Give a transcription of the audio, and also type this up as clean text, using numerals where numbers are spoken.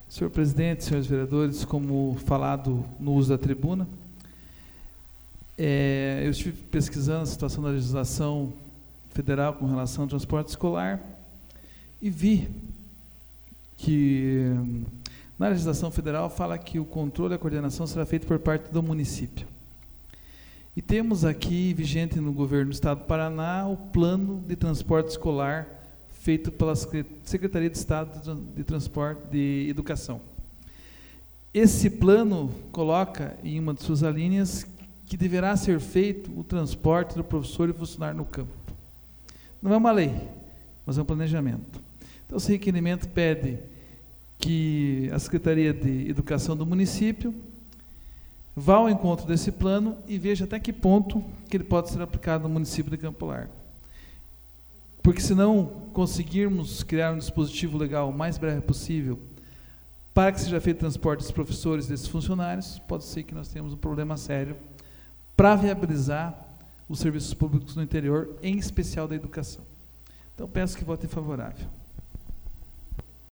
Senhor presidente, senhores vereadores, como falado no uso da tribuna, eu estive pesquisando a situação da legislação federal com relação ao transporte escolar e vi que na legislação federal fala que o controle e a coordenação será feito por parte do município. E temos aqui, vigente no governo do Estado do Paraná, o plano de transporte escolar feito pela Secretaria de Estado de Transporte de Educação. Esse plano coloca em uma de suas alíneas que deverá ser feito o transporte do professor e funcionário no campo. Não é uma lei, mas é um planejamento. Então, esse requerimento pede que a Secretaria de Educação do município vá ao encontro desse plano e veja até que ponto que ele pode ser aplicado no município de Campo Largo. Porque se não conseguirmos criar um dispositivo legal o mais breve possível para que seja feito o transporte dos professores e desses funcionários, pode ser que nós tenhamos um problema sério para viabilizar os serviços públicos no interior, em especial da educação. Então, peço que votem favorável.